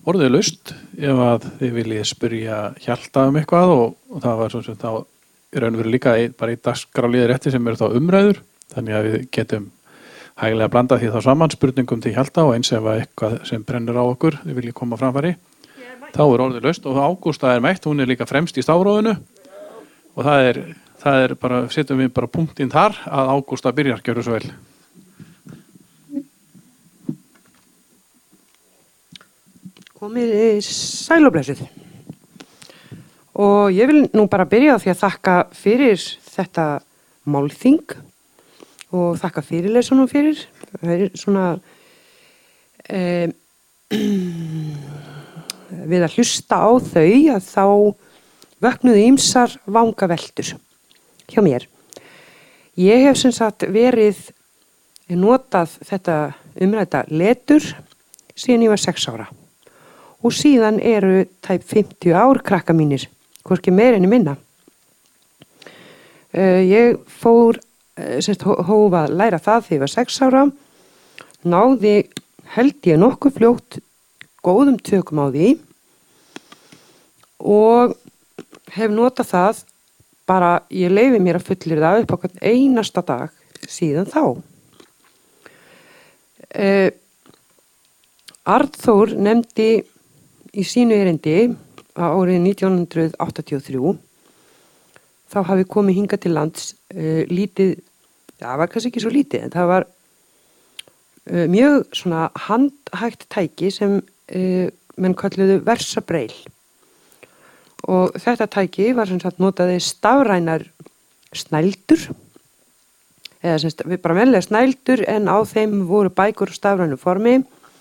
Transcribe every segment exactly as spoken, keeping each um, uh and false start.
orðið laust ef að þið viljið spyrja Hjalta um eitthvað og, og það var svo sem þá í raun og veru líka ein, bara í dagskrárliðir rétti sem eru þá umræður, þannig að við getum hæglega blanda því þá saman spurningum til Hjalta og eins ef að eitthvað sem brennur á okkur, þið viljið koma framfæri, þá er orðið laust og Ágústa er mætt, hún er líka fremst í stafrófinu og það er, það er bara, setjum við bara punktinn þar að Ágústa byrjar, gjörðu svo vel. Komið sæl og blessuð. Og ég vil nú bara byrja á því að þakka fyrir þetta málþing og þakka fyrirlesunum fyrir. Það er svona eh, við að hlusta á þau að þá vöknuðu ýmsar vangaveltur hjá mér. Ég hef sem sagt verið notað þetta umrædda letur síðan ég var sex ára. Og síðan eru tæp fimmtíu ár krakka mínir, hvorki meir enn minna. Uh, ég fór, uh, semst hóf að læra það þegar ég var sex ára, náði held ég nokkuð fljótt góðum tökum á því og hef notað það bara, ég leyfi mér að fullir það upp á hvern einasta dag síðan þá. Uh, Arnþór nefndi í sínu erindi á árið nítján hundruð áttatíu og þrjú þá hafi komið hingað til lands uh, lítið, það var kannski ekki svo lítið en það var uh, mjög svona handhægt tæki sem uh, menn kölluðu versabreil og þetta tæki var sem sagt notaði stafrænar snældur eða sem sagt bara venlega snældur en á þeim voru bækur á stafrænu formi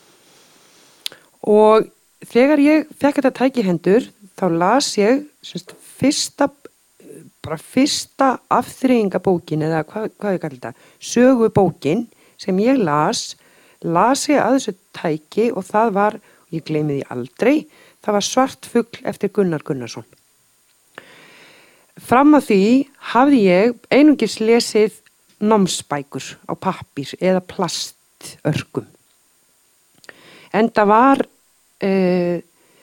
og þegar ég fekk þetta tæki í hendur, þá las ég semst, fyrsta, bara fyrsta afþreyingabókin, eða hvað, hvað ég kalli þetta, sögubókin sem ég las, las ég að þessu tæki og það var, ég gleymi því aldrei, það var Svartfugl eftir Gunnar Gunnarsson. Fram að því hafði ég einungis lesið námsbækur á pappír eða plastörkum. En það var Uh,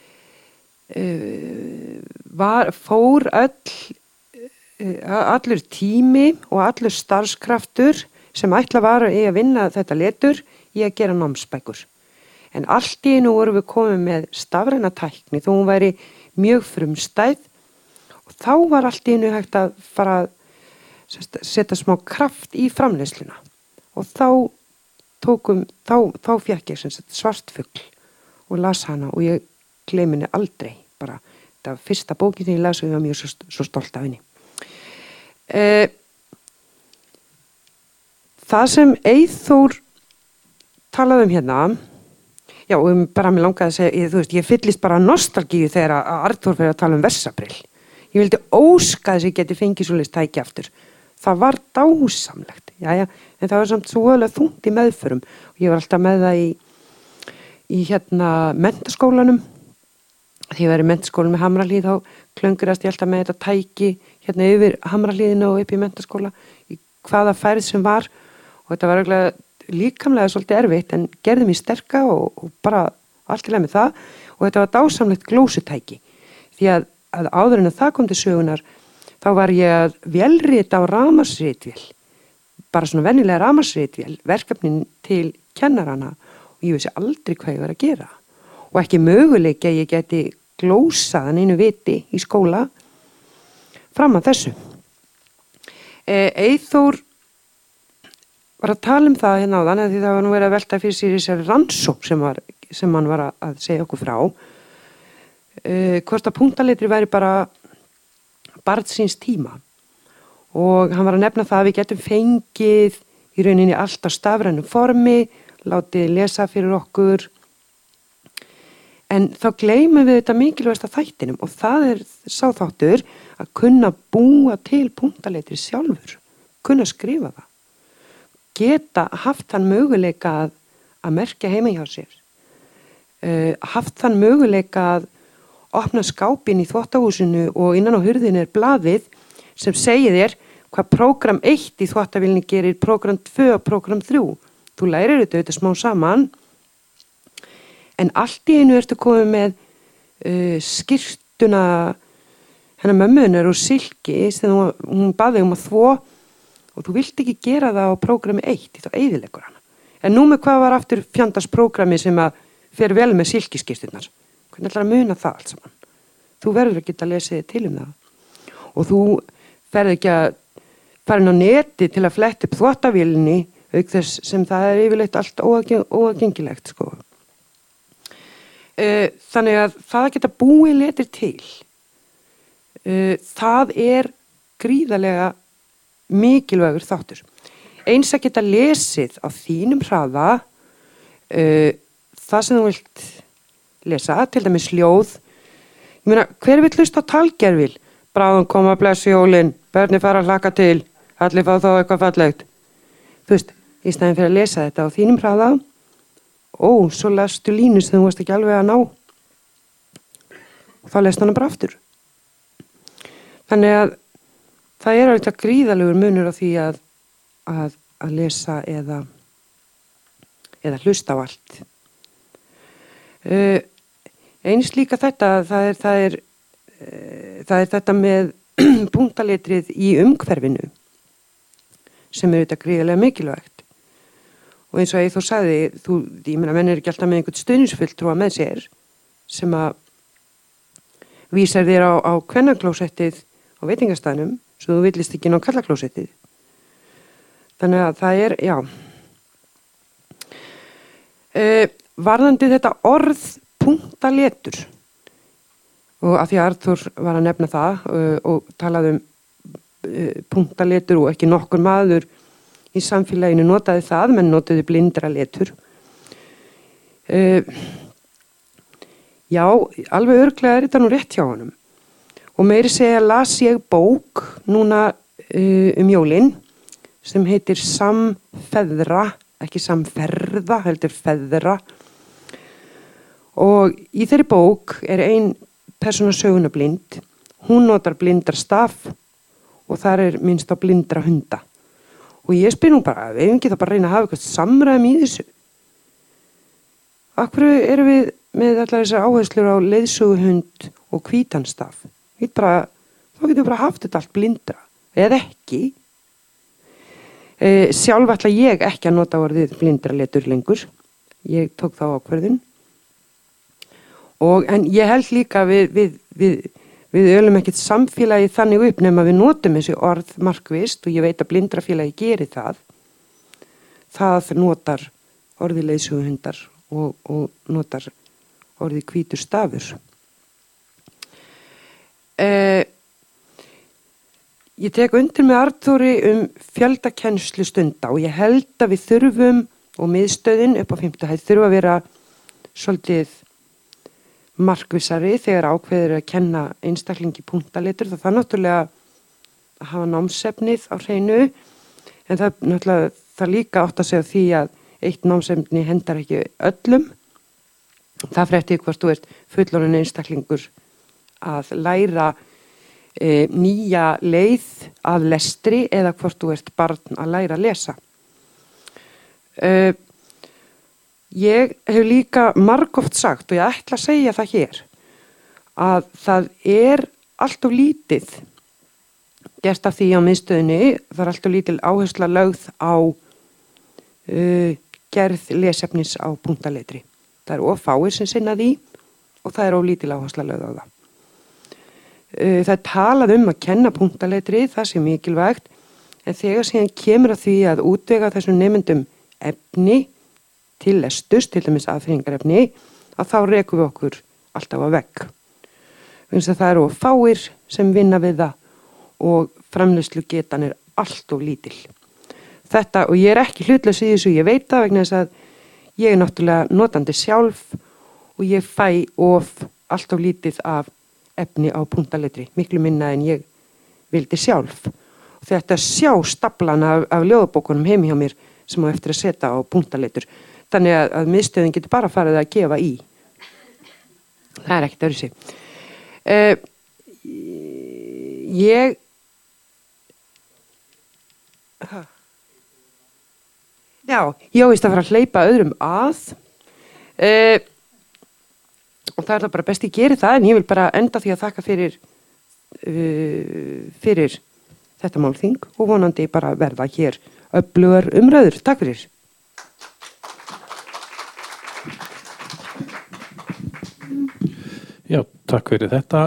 uh, var, fór öll, uh, allur tími og allur starfskraftur sem ætla var að vinna þetta letur í að gera námsbækur. En allt í einu vorum við komið með stafræna tækni þó hún væri mjög frumstæð og þá var allt í einu hægt að fara að setja smá kraft í framleiðsluna og þá tókum, þá, þá fékk ég sem sagt Svartfugl og las hana og ég gleymi henni aldrei bara, þetta var fyrsta bókin þegar ég las og ég var mjög svo, svo stolt af henni. Eh, það sem Eyþór talaði um hérna, já, um, bara mér langaði að segja, ég, þú veist, ég fyllist bara nostalgíu þegar að Arnþór fyrir að tala um versabrill. Ég vildi óska þess að ég geti fengið svoleiðis tæki aftur. Það var dásamlegt, jæja, en það var samt svo alveg þungt í meðförum og ég var alltaf með það í í hérna menntaskólanum því ég var í menntaskólanum með Hamrahlíð þá klöngurast ég alltaf með þetta tæki hérna yfir Hamrahlíðina og upp í menntaskóla í hvaða færð sem var og þetta var eiginlega líkamlega svolítið erfitt en gerði mér sterka og, og bara allt í lagi með það og þetta var dásamlegt glósutæki því að, að áður en að það kom til sögunar þá var ég að vélrita á rafmagnsritvél bara svona venjulega rafmagnsritvél verkefnin til kennarana ég vissi aldrei hvað ég var að gera og ekki möguleiki að ég geti glósaðan einu viti í skóla fram að þessu. E, Eyþór var að tala um það hérna áðan því það var nú verið að velta fyrir sér þessari rannsókn sem, var, sem hann var að segja okkur frá. E, hvort að punktaletri væri bara barn síns tíma og hann var að nefna það að við getum fengið í rauninni allt á stafrænu formi látið lesa fyrir okkur en þá gleymum við þetta mikilvægasta þættinum og það er sá þáttur að kunna búa til punktaletri sjálfur kunna skrifa það geta haft þann möguleika að, að merkja heima hjá sér uh, haft þann möguleika að opna skápinn í þvottahúsinu og innan á hurðinu er blaðið sem segir þér hvað prógram eitt í þvottavélinni gerir prógram tvö og prógram þrjú. Þú lærir þetta auðvitað smá saman en allt í einu ertu komið með uh, skyrtuna hennar mömmunar úr silki sem hún, hún baði um að þvo og þú vilt ekki gera það á prógrami eitt þá eyðileggur hana. En nú með hvað var aftur fjandars prógrami sem að fer vel með silkiskyrturnar? Hvernig ætlar að muna það allt saman? Þú verður að geta lesið til um það. Og þú ferð ekki að fara inn á neti til að fletta upp þvottavélinni auk þess sem það er yfirleitt allt óaðgengilegt sko. Þannig að það að geta búið letur til það er gríðarlega mikilvægur þáttur. Eins að geta lesið á þínum hraða það sem þú vilt lesa, til dæmis ljóð. Ég meina, hver vill hlusta á talgervil? Bráðum koma blessu jólin, börni fara að hlakka til, allir fá þá eitthvað fallegt. Þú veist, í staðinn fyrir að lesa þetta á þínum hraða, ó, svo lestu línu sem þú varst ekki alveg að ná. Og þá lestu hana bara aftur. Þannig að það er alveg gríðalegur munur á því að, að, að lesa eða, eða hlusta á allt. Uh, eins líka þetta, það er, það er, uh, það er þetta með punktaletrið í umhverfinu sem er þetta gríðarlega mikilvægt. Og eins og ég þó sagði, þú, ég meina, menn er ekki alltaf með einhvern stuðningsfulltrúa með sér sem að vísar þér á, á kvennaklósettið á veitingastæðnum, svo þú villist ekki ná kallaklósettið. Þannig að það er, já. Uh, varðandi þetta orð punktaletur, og að því að Arnþór var að nefna það uh, og talaði um uh, punktaletur og ekki nokkur maður í samfélaginu notaði það, menn notaði blindraletur. Uh, já, alveg örugglega er þetta nú rétt hjá honum. Og meiri segja las ég bók núna uh, um jólin sem heitir Samfeðra, ekki samferða, heldur feðra. Og í þeirri bók er ein persóna söguna blind. Hún notar blindrastaf og þar er minnst á blindra hunda. Og ég spyr nú bara, við hefum ekki það bara að reyna að hafa eitthvað samræðum í þessu. Af hverju erum við með allar þessar áherslur á leiðsöguhund og hvítanstaf? Bara, þá getum við bara haft þetta allt blindra, eða ekki. E, sjálf ætla ég ekki að nota orðið blindraletur lengur. Ég tók þá ákvörðun. Og, en ég held líka við, við, við, við ölum ekkert samfélagi þannig upp nema við notum þessi orð markvist og ég veit að blindrafélagi gerir það. Það notar orðið leiðsöguhundar og, og notar orðið hvítur stafur. Eh, ég tek undir með Arnþóri um fjöldakennslu stunda og ég held að við þurfum og miðstöðin upp á fimmtu hæð þurfa að vera svolítið markvissari þegar ákveður að kenna einstaklingi punktaletur. Það þarf náttúrulega að hafa námsefnið á hreinu en það náttúrulega það líka átt að segja því að eitt námsefni hendar ekki öllum. Það fer eftir hvort þú ert fullorðinn einstaklingur að læra e, nýja leið að lestri eða hvort þú ert barn að læra að lesa. E, ég hef líka margoft sagt og ég ætla að segja það hér að það er allt of lítið gert af því á miðstöðinni, það er allt of lítil áhersla lögð á e, gerð lesefnis á punktaletri. Það er of fáir sem sinna því og það er of lítil áhersla lögð á það. Það er talað um að kenna punktaletri, það sé mikilvægt, en þegar síðan kemur að því að útvega þessum nemendum efni til lesturs, til dæmis aðfinningarefni, að þá rekum við okkur alltaf á vegg. Það eru of fáir sem vinna við það og framleiðslu getan er allt of lítil. Þetta, og ég er ekki hlutlaus í þessu, ég veit það vegna þess að ég er náttúrulega notandi sjálf og ég fæ of allt of lítið af efni á punktaletri, miklu minna en ég vildi sjálf. Og þetta sjá staflan af, af ljóðabókunum heim hjá mér sem á eftir að setja á punktaletur. Þannig að, að miðstöðin getur bara farið að gefa í. Það er ekkert öðru sig. Uh, ég... Ha. Já, ég ávíst að fara að hleypa öðrum að. Uh, og það er það bara best ég geri það, en ég vil bara enda því að þakka fyrir uh, fyrir þetta málþing og vonandi bara verða hér öflugar umræður. Takk fyrir. Já, takk fyrir þetta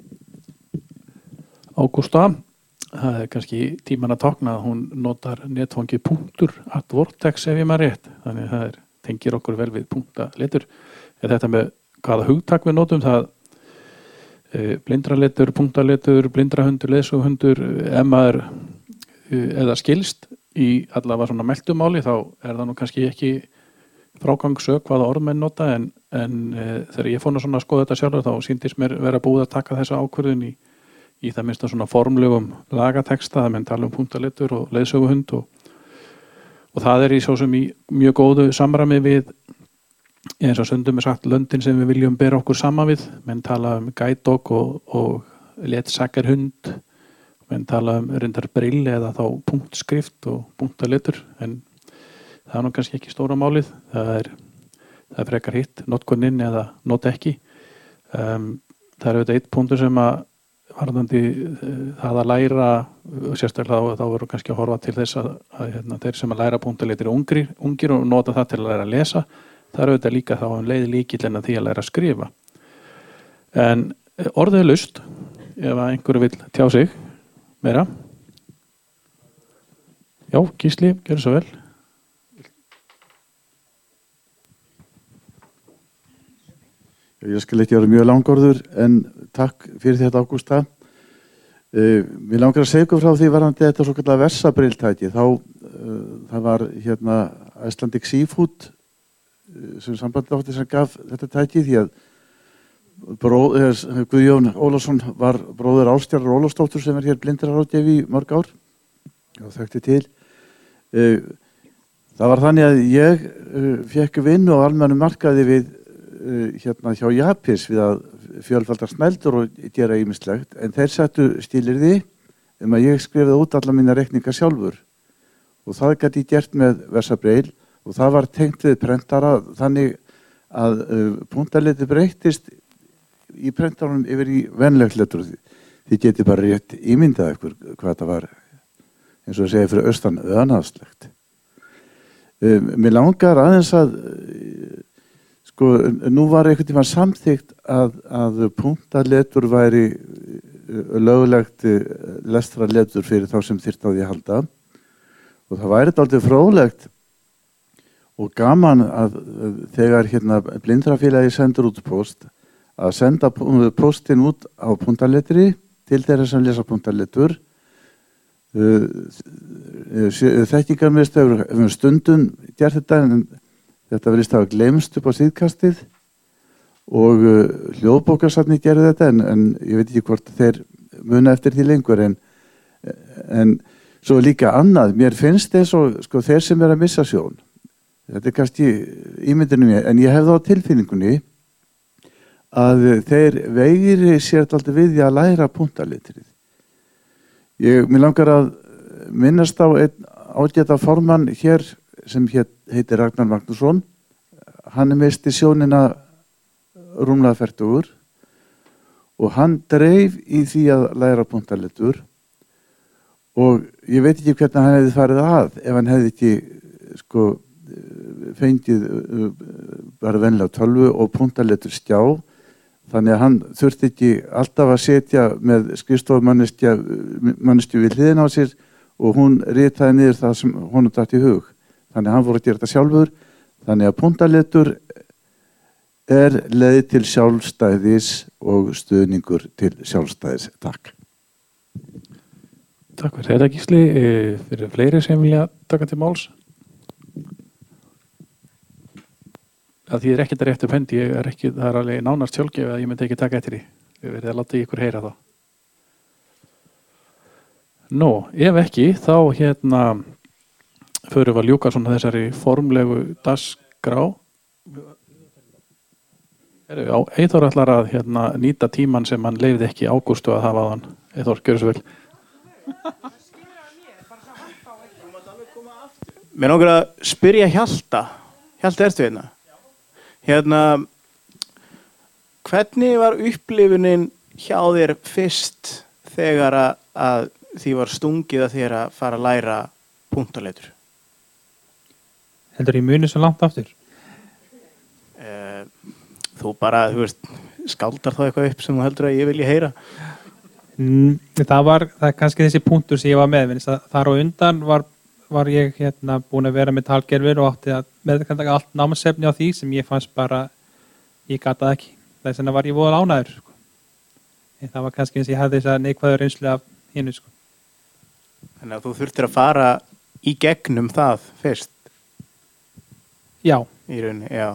Ágústa. Það er kannski tíman að tákna að hún notar netfangi punktur at vortex ef ég maður rétt, þannig að það er, tengir okkur vel við punktaletur. Er þetta með hvaða hugtak við notum það e, blindraletur, punktaletur, blindrahundur, leiðsöguhundur, ef maður e, eða skilst í allavega svona meltumáli þá er það nú kannski ekki frágangsök hvaða orðmenn nota en, en e, þegar ég fór nú svona að skoða þetta sjálfur þá sýndist mér vera búið að taka þessa ákvörðun í í það minnsta svona formlegum lagateksta, það menn tala um punktaletur og leiðsöguhund og, og það er í svo sem í mjög góðu samræmi við eins og stundum er sagt löndin sem við viljum bera okkur saman við, menn tala um guide dog og, og ledsakkerhund, menn tala um reyndar brill eða þá punktskrift og punktaletur, en það er nú kannski ekki stóra málið, það er, það er frekar hitt, notkunin eða not ekki. Um, það er auðvitað eitt punktur sem að varðandi það að læra sérstaklega þá, þá verður kannski að horfa til þess að, að hérna, þeir sem að læra punktaletur ungir, ungir og nota það til að læra að lesa, það er auðvitað líka þá um leið líkillinn að því að læra að skrifa. En orðið er laust ef að einhverju vill tjá sig meira. Já, Gísli, gjörðu svo vel. Ég skal ekki vera mjög langorður en takk fyrir þetta Ágústa. Uh, mér langar að segja ykkur frá því varðandi þetta svo kallar versabriltæki. Þá uh, það var hérna Icelandic Seafood uh, sem sambandi átti sem gaf þetta tæki því að bróð, uh, Guðjón Ólafsson var bróðir Ástjarrar Ólafsdóttur sem er hér blindraráðgjafi í mörg ár og þekkti til. Uh, það var þannig að ég uh, fékk vinnu á almennum markaði við hérna hjá Japis við að fjölfaldar snældur og gera ýmislegt en þeir settu stílirði um að ég skrifaði út alla mína reikninga sjálfur og það gæti ég gert með versabreil og það var tengt við prentara þannig að uh, punktaletur breyttist í prentaranum yfir í venlegt letur. Þið geti bara rétt ímyndað ykkur hvað það var eins og að segja fyrir austan öðnaðslegt. Um, mér langar aðeins að Sko, nú var einhvern tímann samþykkt að, að punktaletur væri löglegt lestrarletur fyrir þá sem þyrfti á því að halda og það væri dálítið fróðlegt og gaman að þegar hérna blindrafélagi sendur út post að senda postin út á puntaletri til þeirra sem lesa punktaletur. Þekkingarmiðstöð hefur stundum gert þetta en þetta verðist hafa gleymst upp á síðkastið og uh, hljóðbókasafnið gerði þetta en, en ég veit ekki hvort þeir muna eftir því lengur en, en svo líka annað, mér finnst þess og sko, þeir sem er að missa sjón, þetta er kannski ímyndinu mér, en ég hef það á tilfinningunni að þeir veigri sér alltaf við því að læra punktaletrið. Ég, mér langar að minnast á einn ágæta formann hér sem heitir Ragnar Magnússon. Hann er misti sjónina rúmlega fertugur og hann dreif í því að læra punktaletur og ég veit ekki hvernig hann hefði farið að ef hann hefði ekki sko, fengið bara venlega tölvu og punktaletur stjá þannig að hann þurfti ekki alltaf að setja með skrifstofumanneskju við hliðina á sér og hún ritaði niður það sem honum datt í hug. Þannig að hann voru að gera þetta sjálfur. Þannig að punktaletur er leið til sjálfstæðis og stuðningur til sjálfstæðis. Takk. Takk fyrir þetta Gísli. Fyrir fleiri sem vilja taka til máls. Það þýðir ekkert að rétt upp hendi. Ég er ekki, það er alveg nánast sjálfgefið að ég myndi ekki taka eftir því. Ég verði að láta ykkur heyra þá. Nú, ef ekki, þá hérna förum við að ljúka svona þessari formlegu dagskrá. Já, Eyþór ætlar að hérna, nýta tíman sem hann leyfði ekki Ágústu að hafa á hann. Eyþór, gjörðu svo vel. Mér langar að spyrja Hjalta. Hjalta, ertu hérna? Hérna, hvernig var upplifunin hjá þér fyrst þegar að, að því var stungið að þér að fara að læra punktaletur? Heldur ég muni svo langt aftur? Uh, þú bara, þú veist, skáldar þá eitthvað upp sem þú heldur að ég vilji heyra? Mm, það var það er kannski þessi punktur sem ég var með. Þar og undan var, var ég hérna búin að vera með talgerfir og átti að meðkvæmlega allt námsefni á því sem ég fannst bara, ég gataði ekki. Þess vegna var ég voða ánægður. Sko. En það var kannski eins og ég hefði þess að neikvæður reynslu af hinu. Sko. Þannig að þú þurftir að fara í gegnum það fyrst? Já. Í rauninni, já.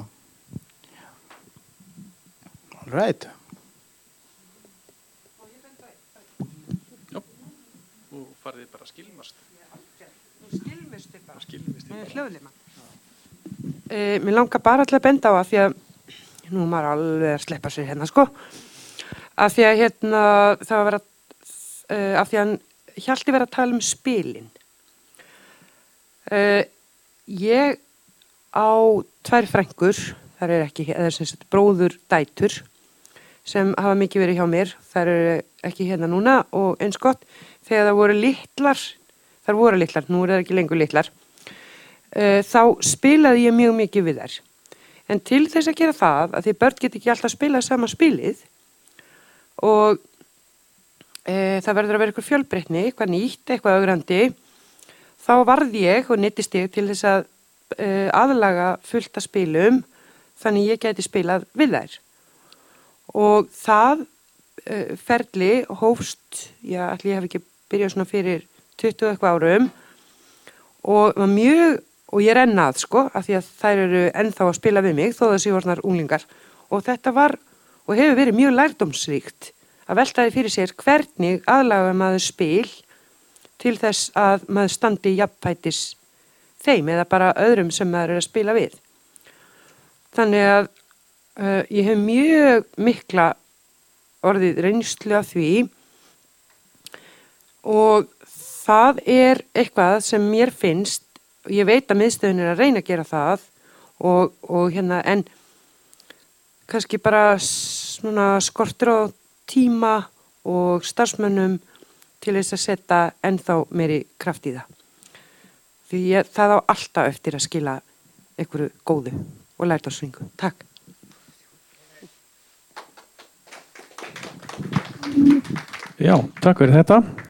All right. Nú farið bara að skilmast. Nú skilmistu bara. Skilmist Með hljóðlima. Uh, mér langar bara til að benda á að því að nú er maður alveg að sleppa sér hérna sko. Af því að hérna það var að uh, af því að Hjalti verið að tala um spilin. Uh, ég á tvær frængur, þar er ekki, eða sem sagt bróður dætur sem hafa mikið verið hjá mér, þar eru ekki hérna núna og eins gott þegar það voru litlar, þar voru litlar, nú er það ekki lengur litlar, uh, þá spilaði ég mjög mikið við þær. En til þess að gera það, að því börn get ekki alltaf spilað sama spilið og e, það verður að vera eitthvað fjölbreytni, eitthvað nýtt, eitthvað augrandi, þá varð ég og nýttist ég til þess að e, aðlaga fullt af spilum, þannig ég gæti spilað við þær. Og það e, ferli hófst, já, allir ég hef ekki byrjað svona fyrir tuttugu eitthvað árum og var mjög, og ég er enn að sko, af því að þær eru ennþá að spila við mig, þó það séu orðnar unglingar. Og þetta var, og hefur verið mjög lærdómsríkt, að veltaði fyrir sér hvernig aðlaga maður spil til þess að maður standi jafnfætis þeim eða bara öðrum sem maður er að spila við. Þannig að uh, ég hef mjög mikla orðið reynslu af því og það er eitthvað sem mér finnst, ég veit að miðstöðin er að reyna að gera það og, og hérna en kannski bara svona skortur á tíma og starfsmönnum til þess að setja ennþá meiri kraft í það. Því ég, það á alltaf eftir að skila einhverju góðu og lærdómsríku. Takk. Já, takk fyrir þetta.